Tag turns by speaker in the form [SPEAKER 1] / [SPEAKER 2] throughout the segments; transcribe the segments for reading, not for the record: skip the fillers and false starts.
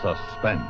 [SPEAKER 1] suspense.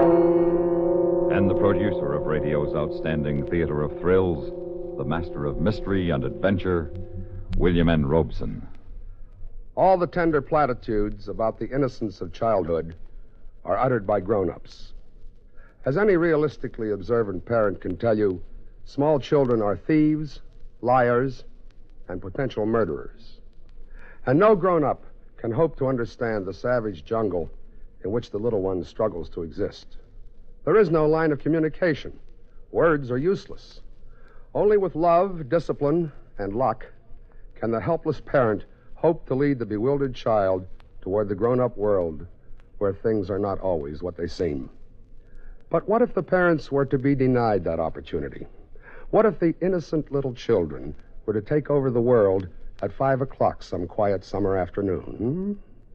[SPEAKER 1] And the producer of radio's outstanding theater of thrills, the master of mystery and adventure, William N. Robeson.
[SPEAKER 2] All the tender platitudes about the innocence of childhood are uttered by grown-ups. As any realistically observant parent can tell you, small children are thieves, liars, and potential murderers. And no grown-up can hope to understand the savage jungle in which the little one struggles to exist. There is no line of communication. Words are useless. Only with love, discipline, and luck can the helpless parent hope to lead the bewildered child toward the grown-up world where things are not always what they seem. But what if the parents were to be denied that opportunity? What if the innocent little children were to take over the world at 5 o'clock some quiet summer afternoon?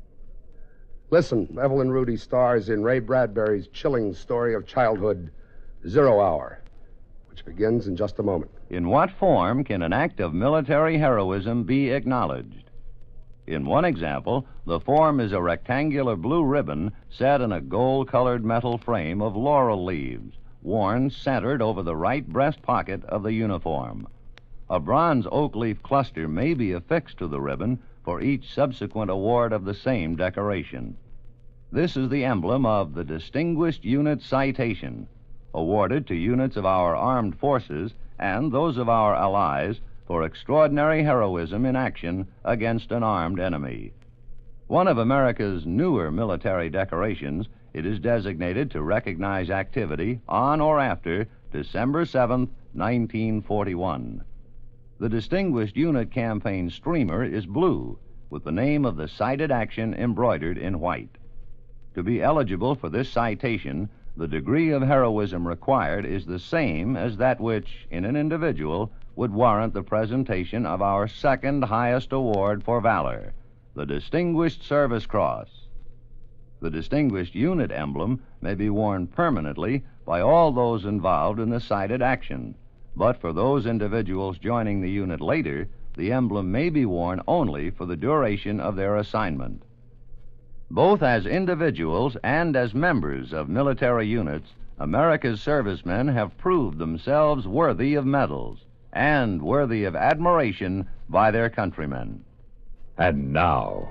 [SPEAKER 2] Listen, Evelyn Rudy stars in Ray Bradbury's chilling story of childhood, 0 Hour, which begins in just a moment.
[SPEAKER 3] In what form can an act of military heroism be acknowledged? In one example, the form is a rectangular blue ribbon set in a gold-colored metal frame of laurel leaves, worn centered over the right breast pocket of the uniform. A bronze oak leaf cluster may be affixed to the ribbon for each subsequent award of the same decoration. This is the emblem of the Distinguished Unit Citation, awarded to units of our armed forces and those of our allies for extraordinary heroism in action against an armed enemy. One of America's newer military decorations, it is designated to recognize activity on or after December 7th, 1941. The Distinguished Unit Campaign streamer is blue, with the name of the cited action embroidered in white. To be eligible for this citation, the degree of heroism required is the same as that which, in an individual, would warrant the presentation of our second highest award for valor, the Distinguished Service Cross. The Distinguished Unit emblem may be worn permanently by all those involved in the cited action, but for those individuals joining the unit later, the emblem may be worn only for the duration of their assignment. Both as individuals and as members of military units, America's servicemen have proved themselves worthy of medals and worthy of admiration by their countrymen.
[SPEAKER 1] And now,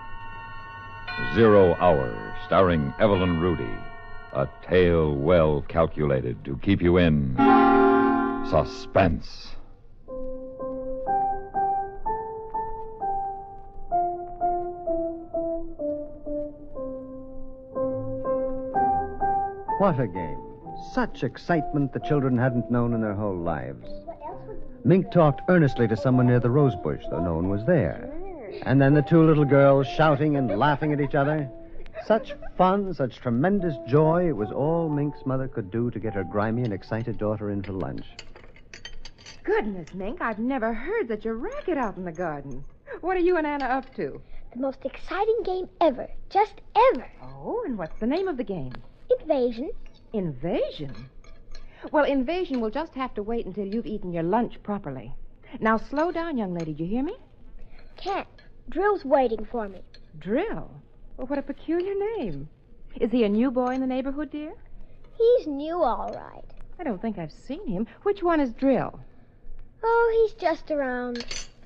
[SPEAKER 1] 0 Hour, starring Evelyn Rudy. A tale well calculated to keep you in suspense.
[SPEAKER 4] What a game. Such excitement the children hadn't known in their whole lives. Mink talked earnestly to someone near the rose bush, though no one was there. And then the two little girls shouting and laughing at each other. Such fun, such tremendous joy. It was all Mink's mother could do to get her grimy and excited daughter in for lunch.
[SPEAKER 5] Goodness, Mink, I've never heard such a racket out in the garden. What are you and Anna up to?
[SPEAKER 6] The most exciting game ever. Just ever.
[SPEAKER 5] Oh, and what's the name of the game?
[SPEAKER 6] Invasion.
[SPEAKER 5] Invasion? Well, invasion will just have to wait until you've eaten your lunch properly. Now, slow down, young lady. Do you hear me?
[SPEAKER 6] Can't. Drill's waiting for me.
[SPEAKER 5] Drill? Well, what a peculiar name. Is he a new boy in the neighborhood, dear?
[SPEAKER 6] He's new, all right.
[SPEAKER 5] I don't think I've seen him. Which one is Drill?
[SPEAKER 6] Oh, he's just around.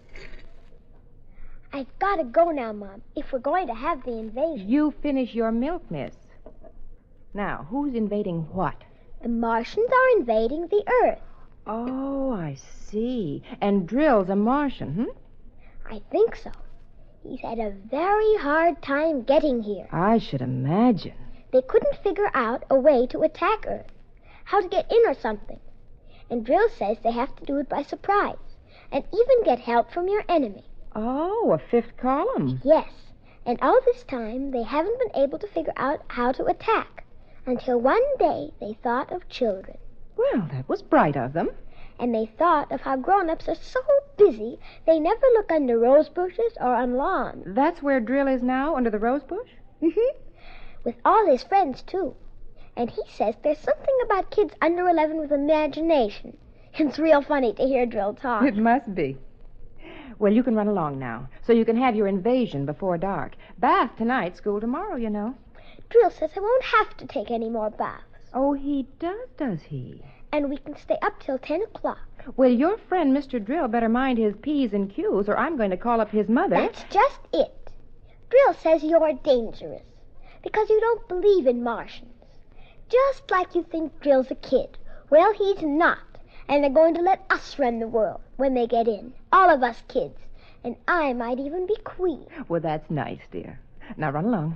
[SPEAKER 6] I've got to go now, Mom, if we're going to have the invasion.
[SPEAKER 5] You finish your milk, miss. Now, who's invading what?
[SPEAKER 6] The Martians are invading the Earth.
[SPEAKER 5] Oh, I see. And Drill's a Martian,
[SPEAKER 6] I think so. He's had a very hard time getting here.
[SPEAKER 5] I should imagine.
[SPEAKER 6] They couldn't figure out a way to attack Earth, how to get in or something. And Drill says they have to do it by surprise, and even get help from your enemy.
[SPEAKER 5] Oh, a fifth column.
[SPEAKER 6] Yes, and all this time they haven't been able to figure out how to attack, until one day they thought of children.
[SPEAKER 5] Well, that was bright of them.
[SPEAKER 6] And they thought of how grown-ups are so busy they never look under rose bushes or on lawns.
[SPEAKER 5] That's where Drill is now, under the rose bush?
[SPEAKER 6] With all his friends, too. And he says there's something about kids under 11 with imagination. It's real funny to hear Drill talk.
[SPEAKER 5] It must be. Well, you can run along now, so you can have your invasion before dark. Bath tonight, school tomorrow, you know.
[SPEAKER 6] Drill says I won't have to take any more baths.
[SPEAKER 5] Oh, he does he?
[SPEAKER 6] And we can stay up till 10 o'clock.
[SPEAKER 5] Well, your friend, Mr. Drill, better mind his P's and Q's, or I'm going to call up his mother.
[SPEAKER 6] That's just it. Drill says you're dangerous because you don't believe in Martians. Just like you think Drill's a kid. Well, he's not. And they're going to let us run the world when they get in. All of us kids. And I might even be queen.
[SPEAKER 5] Well, that's nice, dear. Now run along.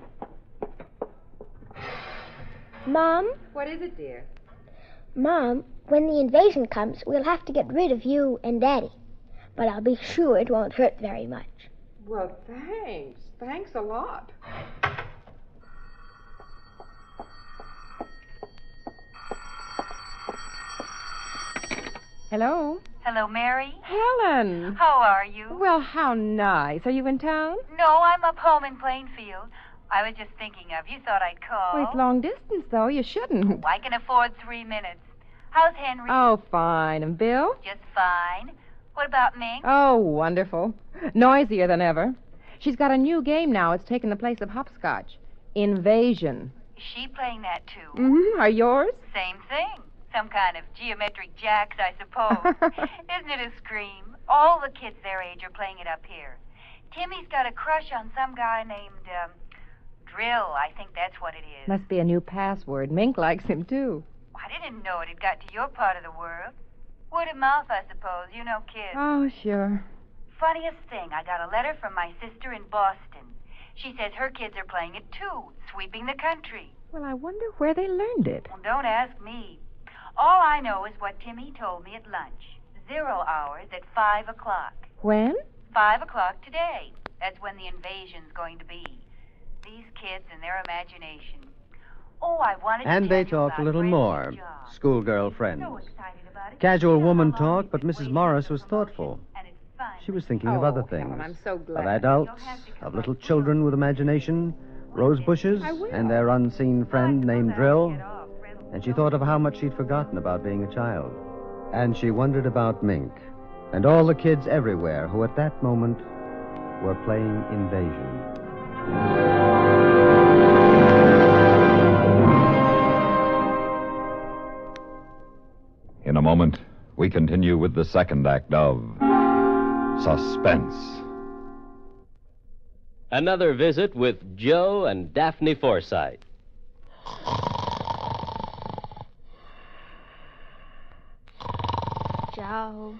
[SPEAKER 6] Mom?
[SPEAKER 5] What is it, dear?
[SPEAKER 6] Mom, when the invasion comes, we'll have to get rid of you and Daddy. But I'll be sure it won't hurt very much.
[SPEAKER 5] Well, thanks. Thanks a lot. Hello?
[SPEAKER 7] Hello, Mary.
[SPEAKER 5] Helen.
[SPEAKER 7] How are you?
[SPEAKER 5] Well, how nice. Are you in town?
[SPEAKER 7] No, I'm up home in Plainfield. I was just thinking of you. Thought I'd call.
[SPEAKER 5] Oh, it's long distance, though. You shouldn't.
[SPEAKER 7] I can afford 3 minutes. How's Henry?
[SPEAKER 5] Oh, fine. And Bill?
[SPEAKER 7] Just fine. What about Mink?
[SPEAKER 5] Oh, wonderful. Noisier than ever. She's got a new game now. It's taken the place of hopscotch. Invasion.
[SPEAKER 7] Is she playing that, too?
[SPEAKER 5] Mm-hmm. Are yours?
[SPEAKER 7] Same thing. Some kind of geometric jacks, I suppose. Isn't it a scream? All the kids their age are playing it up here. Timmy's got a crush on some guy named, Drill. I think that's what it is.
[SPEAKER 5] Must be a new password. Mink likes him, too.
[SPEAKER 7] I didn't know it had got to your part of the world. Word of mouth, I suppose. You know kids.
[SPEAKER 5] Oh, sure.
[SPEAKER 7] Funniest thing, I got a letter from my sister in Boston. She says her kids are playing it, too, sweeping the country.
[SPEAKER 5] Well, I wonder where they learned it.
[SPEAKER 7] Well, don't ask me. All I know is what Timmy told me at lunch. 0 hours at 5 o'clock.
[SPEAKER 5] When?
[SPEAKER 7] 5 o'clock today. That's when the invasion's going to be. These kids and their imagination. Oh, I wanted to
[SPEAKER 4] And they
[SPEAKER 7] tell you
[SPEAKER 4] talked a
[SPEAKER 7] about
[SPEAKER 4] little
[SPEAKER 7] Grace's
[SPEAKER 4] more.
[SPEAKER 7] job.
[SPEAKER 4] Schoolgirl
[SPEAKER 7] She's
[SPEAKER 4] friends.
[SPEAKER 7] so excited about it.
[SPEAKER 4] Casual
[SPEAKER 7] You know
[SPEAKER 4] woman
[SPEAKER 7] how long
[SPEAKER 4] talk,
[SPEAKER 7] she's
[SPEAKER 4] but
[SPEAKER 7] been
[SPEAKER 4] Mrs.
[SPEAKER 7] waiting
[SPEAKER 4] Morris
[SPEAKER 7] for
[SPEAKER 4] was
[SPEAKER 7] the promotion,
[SPEAKER 4] thoughtful.
[SPEAKER 7] and it's fun.
[SPEAKER 4] She was thinking of other things.
[SPEAKER 5] Helen, I'm so
[SPEAKER 4] Of
[SPEAKER 5] glad.
[SPEAKER 4] adults, of little children with imagination, rose bushes,
[SPEAKER 5] I will.
[SPEAKER 4] and their unseen friend named Drill. And she thought of how much she'd forgotten about being a child. And she wondered about Mink and all the kids everywhere who at that moment were playing Invasion.
[SPEAKER 1] In a moment, we continue with the second act of Suspense.
[SPEAKER 8] Another visit with Joe and Daphne Forsythe.
[SPEAKER 9] Joe.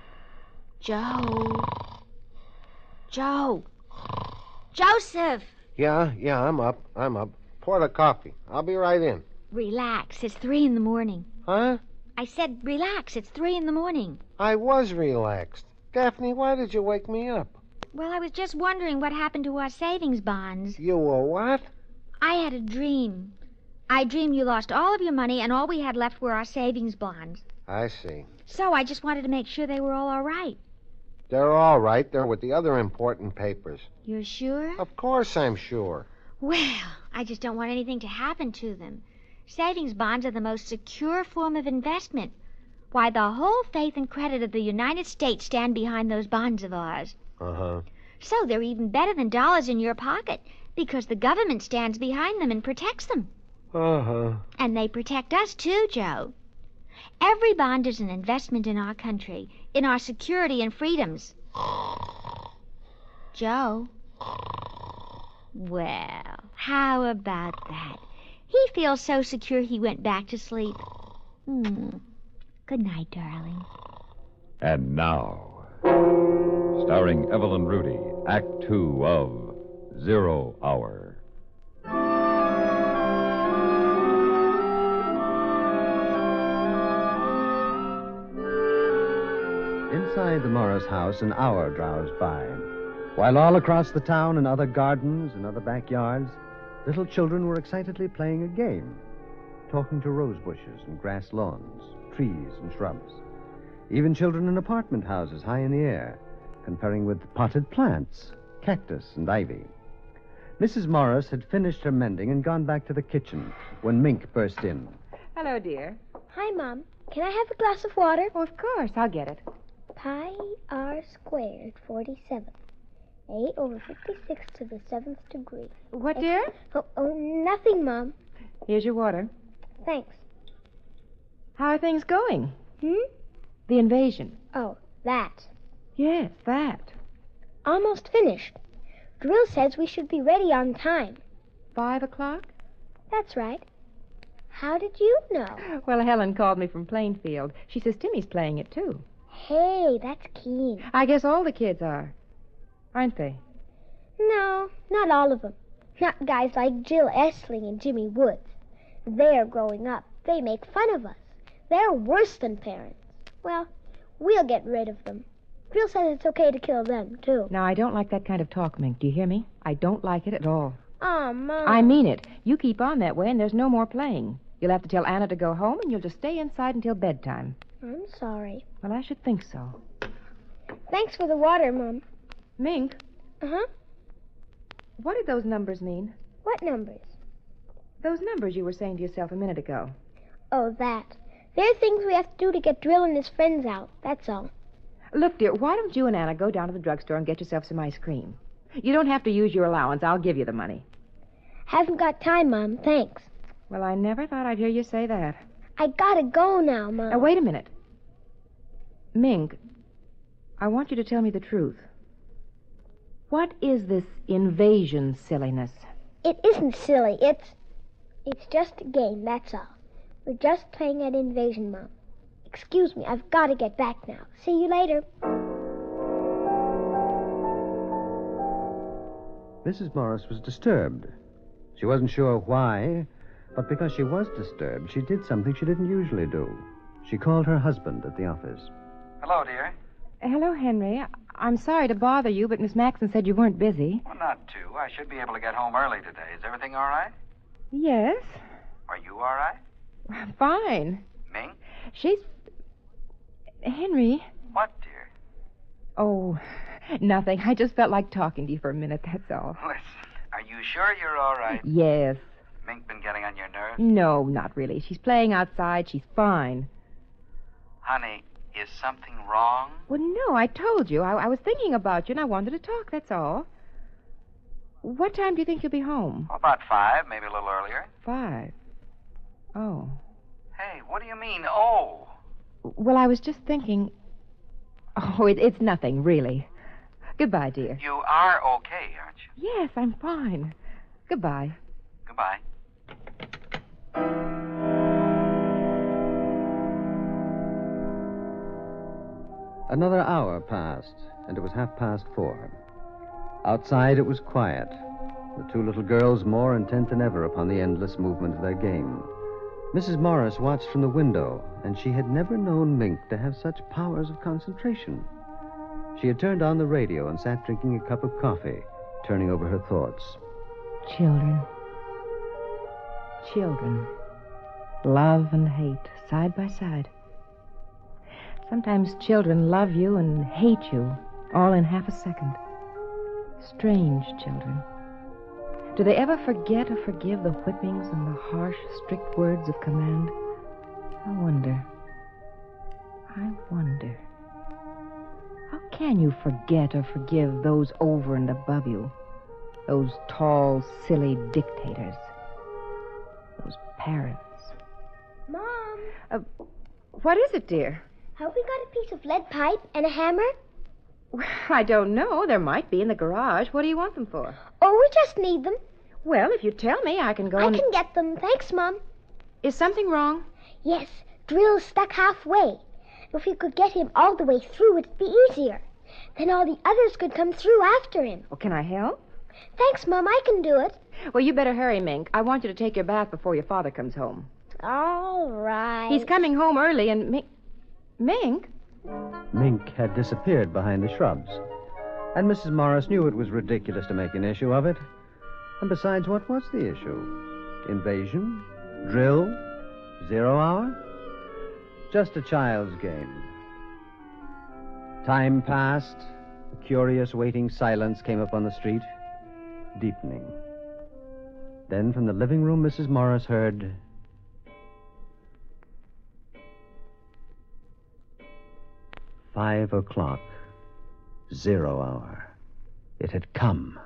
[SPEAKER 9] Joe. Joe. Joseph!
[SPEAKER 10] Yeah, I'm up. Pour the coffee. I'll be right in.
[SPEAKER 9] Relax. It's 3 in the morning.
[SPEAKER 10] Huh?
[SPEAKER 9] I said relax. It's 3 in the morning.
[SPEAKER 10] I was relaxed. Daphne, why did you wake me up?
[SPEAKER 9] Well, I was just wondering what happened to our savings bonds.
[SPEAKER 10] You were what?
[SPEAKER 9] I had a dream. I dreamed you lost all of your money and all we had left were our savings bonds.
[SPEAKER 10] I see.
[SPEAKER 9] So I just wanted to make sure they were all right.
[SPEAKER 10] They're all right. They're with the other important papers.
[SPEAKER 9] You're sure?
[SPEAKER 10] Of course I'm sure.
[SPEAKER 9] Well, I just don't want anything to happen to them. Savings bonds are the most secure form of investment. Why, the whole faith and credit of the United States stand behind those bonds of ours.
[SPEAKER 10] Uh-huh.
[SPEAKER 9] So they're even better than dollars in your pocket because the government stands behind them and protects them.
[SPEAKER 10] Uh-huh.
[SPEAKER 9] And they protect us, too, Joe. Every bond is an investment in our country, in our security and freedoms. Joe? Well, how about that? He feels so secure he went back to sleep. Good night, darling.
[SPEAKER 1] And now, starring Evelyn Rudy, Act 2 of 0 Hour.
[SPEAKER 4] Inside the Morris house, an hour drowsed by, while all across the town, in other gardens and other backyards, little children were excitedly playing a game, talking to rose bushes and grass lawns, trees and shrubs. Even children in apartment houses high in the air, conferring with potted plants, cactus and ivy. Mrs. Morris had finished her mending and gone back to the kitchen when Mink burst in.
[SPEAKER 5] Hello, dear.
[SPEAKER 6] Hi, Mom. Can I have a glass of water?
[SPEAKER 5] Oh, of course. I'll get it.
[SPEAKER 6] Pi r squared 47 8 over 56 to the 7th degree.
[SPEAKER 5] What, dear?
[SPEAKER 6] Oh, nothing, Mom.
[SPEAKER 5] Here's your water.
[SPEAKER 6] Thanks.
[SPEAKER 5] How are things going?
[SPEAKER 6] The
[SPEAKER 5] invasion.
[SPEAKER 6] Oh, that.
[SPEAKER 5] Yes, that.
[SPEAKER 6] Almost finished. Drill says we should be ready on time.
[SPEAKER 5] 5 o'clock?
[SPEAKER 6] That's right. How did you know?
[SPEAKER 5] Well, Helen called me from Plainfield. She says Timmy's playing it, too.
[SPEAKER 6] Hey, that's keen.
[SPEAKER 5] I guess all the kids are. Aren't they?
[SPEAKER 6] No, not all of them. Not guys like Jill Essling and Jimmy Woods. They're growing up. They make fun of us. They're worse than parents. Well, we'll get rid of them. Drill says it's okay to kill them, too.
[SPEAKER 5] Now, I don't like that kind of talk, Mink. Do you hear me? I don't like it at all.
[SPEAKER 6] Oh, Mom.
[SPEAKER 5] I mean it. You keep on that way, and there's no more playing. You'll have to tell Anna to go home, and you'll just stay inside until bedtime.
[SPEAKER 6] I'm sorry.
[SPEAKER 5] Well, I should think so.
[SPEAKER 6] Thanks for the water, Mom.
[SPEAKER 5] Mink,
[SPEAKER 6] Uh-huh.
[SPEAKER 5] what did those numbers mean?
[SPEAKER 6] What numbers?
[SPEAKER 5] Those numbers you were saying to yourself a minute ago.
[SPEAKER 6] Oh, that. They're things we have to do to get Drill and his friends out. That's all.
[SPEAKER 5] Look, dear, why don't you and Anna go down to the drugstore and get yourself some ice cream? You don't have to use your allowance. I'll give you the money.
[SPEAKER 6] Haven't got time, Mom. Thanks.
[SPEAKER 5] Well, I never thought I'd hear you say that.
[SPEAKER 6] I gotta go now, Mom.
[SPEAKER 5] Now, wait a minute. Mink, I want you to tell me the truth. What is this invasion silliness?
[SPEAKER 6] It isn't silly. It's just a game, that's all. We're just playing at invasion, Mom. Excuse me, I've got to get back now. See you later.
[SPEAKER 4] Mrs. Morris was disturbed. She wasn't sure why, but because she was disturbed, she did something she didn't usually do. She called her husband at the office.
[SPEAKER 11] Hello, dear.
[SPEAKER 5] Hello, Henry. I'm sorry to bother you, but Miss Maxon said you weren't busy.
[SPEAKER 11] Well, not too. I should be able to get home early today. Is everything all right?
[SPEAKER 5] Yes.
[SPEAKER 11] Are you all right?
[SPEAKER 5] Fine.
[SPEAKER 11] Ming?
[SPEAKER 5] She's... Henry.
[SPEAKER 11] What, dear?
[SPEAKER 5] Oh, nothing. I just felt like talking to you for a minute, that's all.
[SPEAKER 11] Listen, are you sure you're all right?
[SPEAKER 5] Yes.
[SPEAKER 11] Mink been getting on your nerves?
[SPEAKER 5] No, not really. She's playing outside. She's fine.
[SPEAKER 11] Honey, is something wrong?
[SPEAKER 5] Well, no, I told you. I was thinking about you, and I wanted to talk, that's all. What time do you think you'll be home?
[SPEAKER 11] About 5, maybe a little earlier.
[SPEAKER 5] 5. Oh.
[SPEAKER 11] Hey, what do you mean, oh?
[SPEAKER 5] Well, I was just thinking... Oh, it's nothing, really. Goodbye, dear.
[SPEAKER 11] You are okay, aren't you?
[SPEAKER 5] Yes, I'm fine. Goodbye.
[SPEAKER 11] Goodbye.
[SPEAKER 4] Another hour passed, and it was 4:30. Outside, it was quiet. The two little girls more intent than ever upon the endless movement of their game. Mrs. Morris watched from the window, and she had never known Mink to have such powers of concentration. She had turned on the radio and sat drinking a cup of coffee, turning over her thoughts.
[SPEAKER 5] Children. Children. Love and hate, side by side. Sometimes children love you and hate you, all in half a second. Strange children. Do they ever forget or forgive the whippings and the harsh, strict words of command? I wonder. How can you forget or forgive those over and above you? Those tall, silly dictators. Those parents.
[SPEAKER 6] Mom!
[SPEAKER 5] What is it, dear?
[SPEAKER 6] Have we got a piece of lead pipe and a hammer?
[SPEAKER 5] I don't know. There might be in the garage. What do you want them for?
[SPEAKER 6] Oh, we just need them.
[SPEAKER 5] Well, if you tell me, I can go
[SPEAKER 6] I can get them. Thanks, Mom.
[SPEAKER 5] Is something wrong?
[SPEAKER 6] Yes, Drill's stuck halfway. If we could get him all the way through, it'd be easier. Then all the others could come through after him.
[SPEAKER 5] Oh, can I help?
[SPEAKER 6] Thanks, Mom. I can do it.
[SPEAKER 5] Well, you better hurry, Mink. I want you to take your bath before your father comes home.
[SPEAKER 6] All right.
[SPEAKER 5] He's coming home early, and Mink?
[SPEAKER 4] Mink had disappeared behind the shrubs, and Mrs. Morris knew it was ridiculous to make an issue of it. And besides, what was the issue? Invasion? Drill? 0 hour? Just a child's game. Time passed. A curious, waiting silence came up on the street, deepening. Then from the living room, Mrs. Morris heard... "5 o'clock. 0 hour." It had come.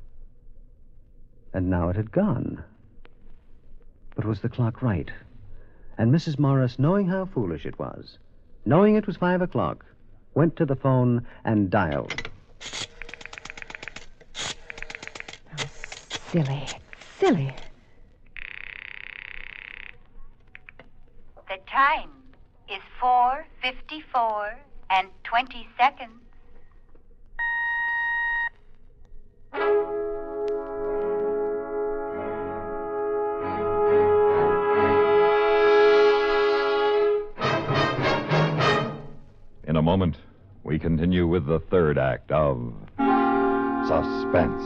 [SPEAKER 4] And now it had gone. But was the clock right? And Mrs. Morris, knowing how foolish it was, knowing it was 5 o'clock, went to the phone and dialed.
[SPEAKER 5] Oh, silly. Silly.
[SPEAKER 7] The time is 4:54 and 20 seconds.
[SPEAKER 1] In a moment, we continue with the third act of Suspense.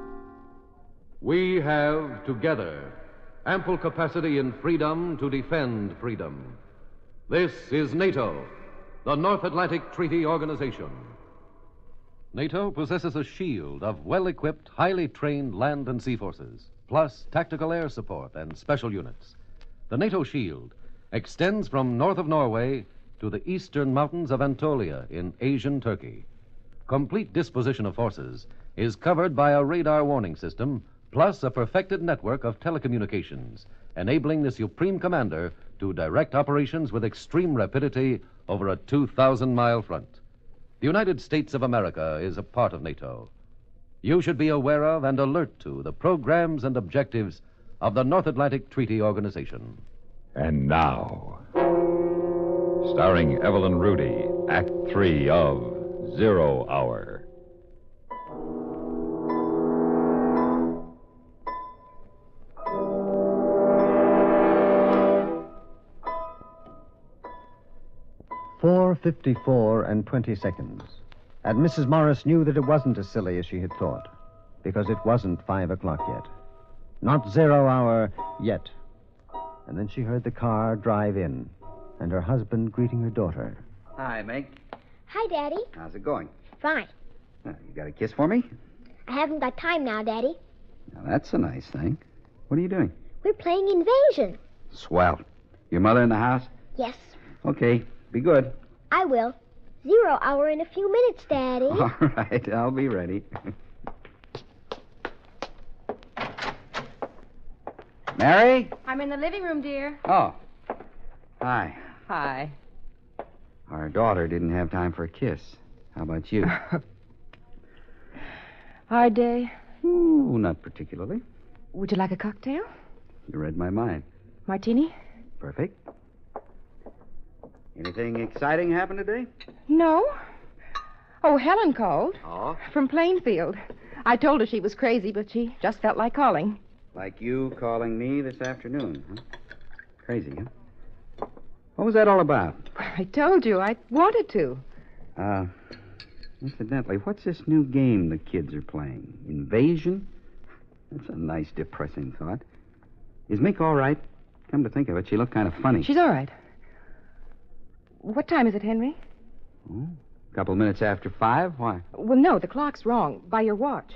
[SPEAKER 12] We have, together, ample capacity and freedom to defend freedom. This is NATO, the North Atlantic Treaty Organization. NATO possesses a shield of well-equipped, highly trained land and sea forces, plus tactical air support and special units. The NATO shield extends from north of Norway to the eastern mountains of Anatolia in Asian Turkey. Complete disposition of forces is covered by a radar warning system, plus a perfected network of telecommunications, enabling the Supreme Commander to direct operations with extreme rapidity over a 2,000-mile front. The United States of America is a part of NATO. You should be aware of and alert to the programs and objectives of the North Atlantic Treaty Organization.
[SPEAKER 1] And now, starring Evelyn Rudy, Act 3 of 0 Hour.
[SPEAKER 4] "4:54 and 20 seconds. And Mrs. Morris knew that it wasn't as silly as she had thought, because it wasn't 5 o'clock yet. Not 0 hour yet. And then she heard the car drive in, and her husband greeting her daughter.
[SPEAKER 13] Hi, Meg.
[SPEAKER 6] Hi, Daddy.
[SPEAKER 13] How's it going?
[SPEAKER 6] Fine.
[SPEAKER 13] You got a kiss for me?
[SPEAKER 6] I haven't got time now, Daddy.
[SPEAKER 13] Now, that's a nice thing. What are you doing?
[SPEAKER 6] We're playing Invasion.
[SPEAKER 13] Swell. Your mother in the house?
[SPEAKER 6] Yes,
[SPEAKER 13] Okay, be good.
[SPEAKER 6] I will. 0 hour in a few minutes, Daddy.
[SPEAKER 13] All right, I'll be ready. Mary?
[SPEAKER 5] I'm in the living room, dear.
[SPEAKER 13] Oh. Hi.
[SPEAKER 5] Hi.
[SPEAKER 13] Our daughter didn't have time for a kiss. How about you?
[SPEAKER 5] Hard day.
[SPEAKER 13] Ooh, not particularly.
[SPEAKER 5] Would you like a cocktail?
[SPEAKER 13] You read my mind.
[SPEAKER 5] Martini?
[SPEAKER 13] Perfect. Anything exciting happen today?
[SPEAKER 5] No. Oh, Helen called.
[SPEAKER 13] Oh?
[SPEAKER 5] From Plainfield. I told her she was crazy, but she just felt like calling.
[SPEAKER 13] Like you calling me this afternoon, huh? Crazy, huh? What was that all about?
[SPEAKER 5] I told you. I wanted to.
[SPEAKER 13] Incidentally, what's this new game the kids are playing? Invasion? That's a nice, depressing thought. Is Mink all right? Come to think of it, she looked kind of funny.
[SPEAKER 5] She's all right. What time is it, Henry?
[SPEAKER 13] Oh, a couple minutes after 5. Why?
[SPEAKER 5] Well, no, the clock's wrong. By your watch.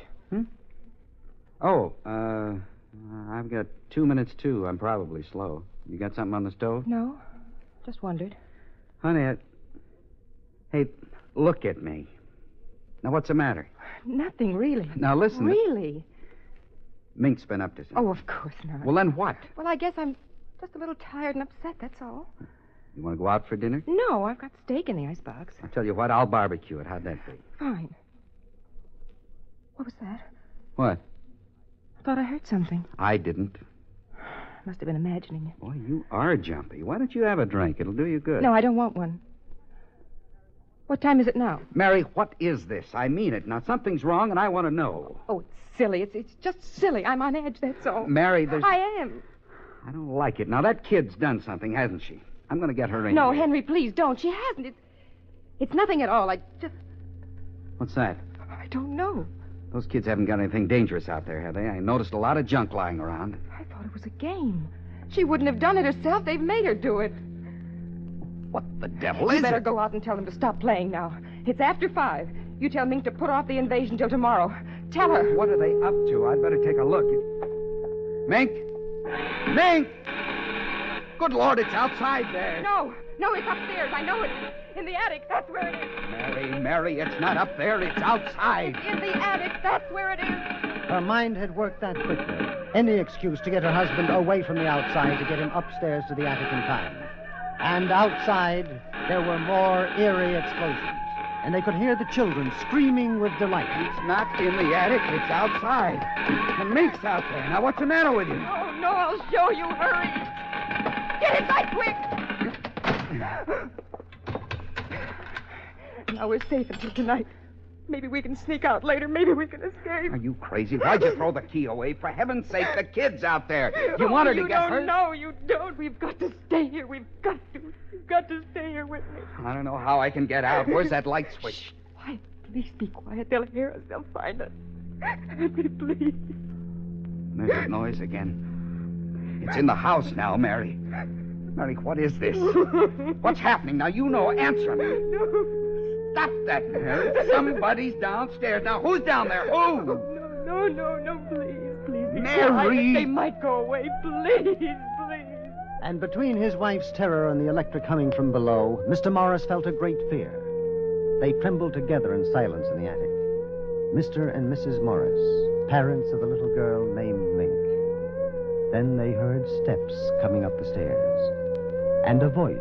[SPEAKER 13] Oh, I've got 2 minutes, too. I'm probably slow. You got something on the stove?
[SPEAKER 5] No. Just wondered.
[SPEAKER 13] Honey, Hey, look at me. Now, what's the matter?
[SPEAKER 5] Nothing, really.
[SPEAKER 13] Now, listen.
[SPEAKER 5] Really?
[SPEAKER 13] Mink's been up to something.
[SPEAKER 5] Oh, of course not.
[SPEAKER 13] Well, then what?
[SPEAKER 5] Well, I guess I'm just a little tired and upset, that's all.
[SPEAKER 13] You want to go out for dinner?
[SPEAKER 5] No, I've got steak in the icebox.
[SPEAKER 13] I'll tell you what, I'll barbecue it. How'd that be?
[SPEAKER 5] Fine. What was that?
[SPEAKER 13] What?
[SPEAKER 5] I thought I heard something.
[SPEAKER 13] I didn't.
[SPEAKER 5] Must have been imagining it.
[SPEAKER 13] Boy, you are jumpy. Why don't you have a drink? It'll do you good.
[SPEAKER 5] No, I don't want one. What time is it now?
[SPEAKER 13] Mary, what is this? I mean it. Now, something's wrong, and I want to know.
[SPEAKER 5] Oh, it's silly. It's just silly. I'm on edge, that's all.
[SPEAKER 13] Mary, there's...
[SPEAKER 5] I am.
[SPEAKER 13] I don't like it. Now, that kid's done something, hasn't she? I'm going to get her in.
[SPEAKER 5] No, Henry, please don't. She hasn't. It's nothing at all. I just...
[SPEAKER 13] What's that?
[SPEAKER 5] I don't know.
[SPEAKER 13] Those kids haven't got anything dangerous out there, have they? I noticed a lot of junk lying around.
[SPEAKER 5] I thought it was a game. She wouldn't have done it herself. They've made her do it.
[SPEAKER 13] What the devil is it?
[SPEAKER 5] You better go out and tell them to stop playing now. It's after 5. You tell Mink to put off the invasion till tomorrow. Tell her.
[SPEAKER 13] What are they up to? I'd better take a look. Mink! Mink! Good Lord, it's outside there.
[SPEAKER 5] No, it's upstairs. I know it.
[SPEAKER 14] In the attic, that's where it is.
[SPEAKER 13] Mary, it's not up there. It's outside.
[SPEAKER 14] It's in the attic, that's where it is.
[SPEAKER 4] Her mind had worked that quickly. Any excuse to get her husband away from the outside to get him upstairs to the attic in time. And outside, there were more eerie explosions. And they could hear the children screaming with delight.
[SPEAKER 13] It's not in the attic. It's outside. The mink's out there. Now, what's the matter with you?
[SPEAKER 14] Oh, no, I'll show you. Hurry. Get inside, quick. Now we're safe until tonight. Maybe we can sneak out later. Maybe we can escape.
[SPEAKER 13] Are you crazy? Why'd you throw the key away? For heaven's sake, the kid's out there. You want her to get hurt?
[SPEAKER 14] No, you don't. We've got to stay here. We've got to. You've got to stay here with me.
[SPEAKER 13] I don't know how I can get out. Where's that light switch?
[SPEAKER 14] Shh, quiet. Please be quiet. They'll hear us. They'll find us. Henry, please.
[SPEAKER 13] There's that noise again. It's in the house now, Mary. Mary, what is this? What's happening? Now, you know. Answer me.
[SPEAKER 14] No.
[SPEAKER 13] Stop that, Mary. Somebody's downstairs. Now, who's down there? Who?
[SPEAKER 14] No, please be
[SPEAKER 13] Mary!
[SPEAKER 14] quiet. They might go away. Please.
[SPEAKER 4] And between his wife's terror and the electric humming from below, Mr. Morris felt a great fear. They trembled together in silence in the attic. Mr. and Mrs. Morris, parents of the little girl named Mink. Then they heard steps coming up the stairs. And a voice.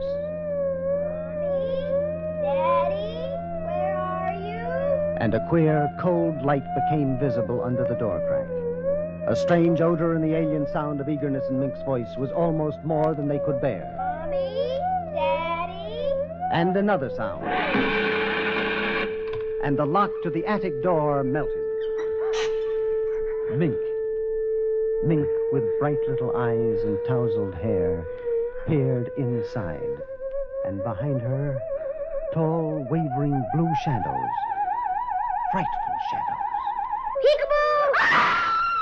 [SPEAKER 4] And a queer, cold light became visible under the door crack. A strange odor and the alien sound of eagerness in Mink's voice was almost more than they could bear.
[SPEAKER 6] Mommy, Daddy.
[SPEAKER 4] And another sound. And the lock to the attic door melted. Mink, with bright little eyes and tousled hair, peered inside. And behind her, tall, wavering blue shadows. Frightful shadows.
[SPEAKER 6] Peekaboo!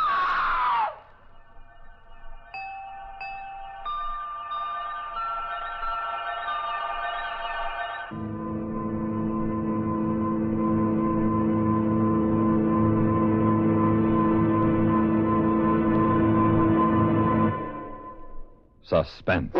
[SPEAKER 1] Suspense,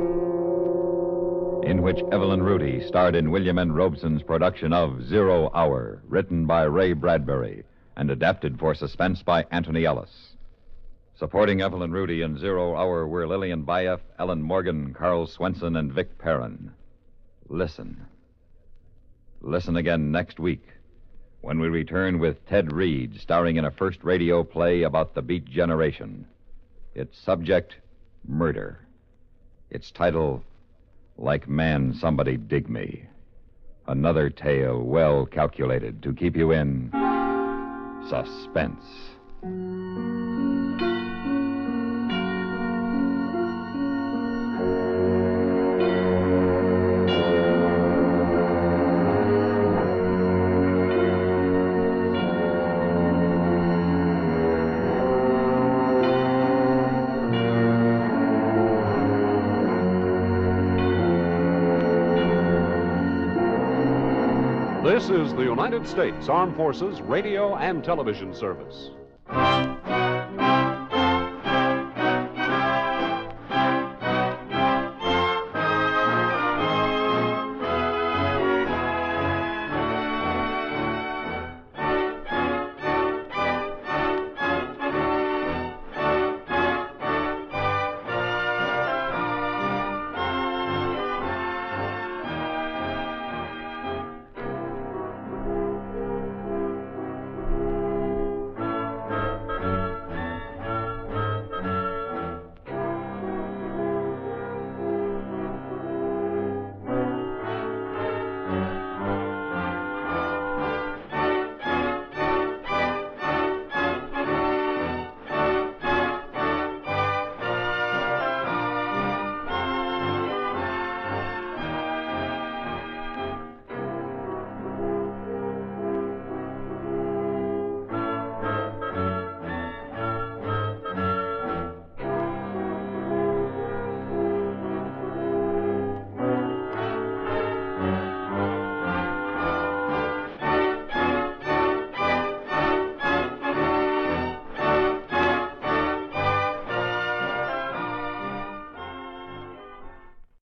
[SPEAKER 1] in which Evelyn Rudy starred in William N. Robeson's production of 0 Hour, written by Ray Bradbury and adapted for suspense by Anthony Ellis. Supporting Evelyn Rudy in 0 Hour were Lillian Bayef, Ellen Morgan, Carl Swenson, and Vic Perrin. Listen. Listen again next week when we return with Ted Reed starring in a first radio play about the Beat Generation. Its subject, murder. Its title, Like Man Somebody Dig Me. Another tale well calculated to keep you in suspense.
[SPEAKER 12] This is the United States Armed Forces Radio and Television Service.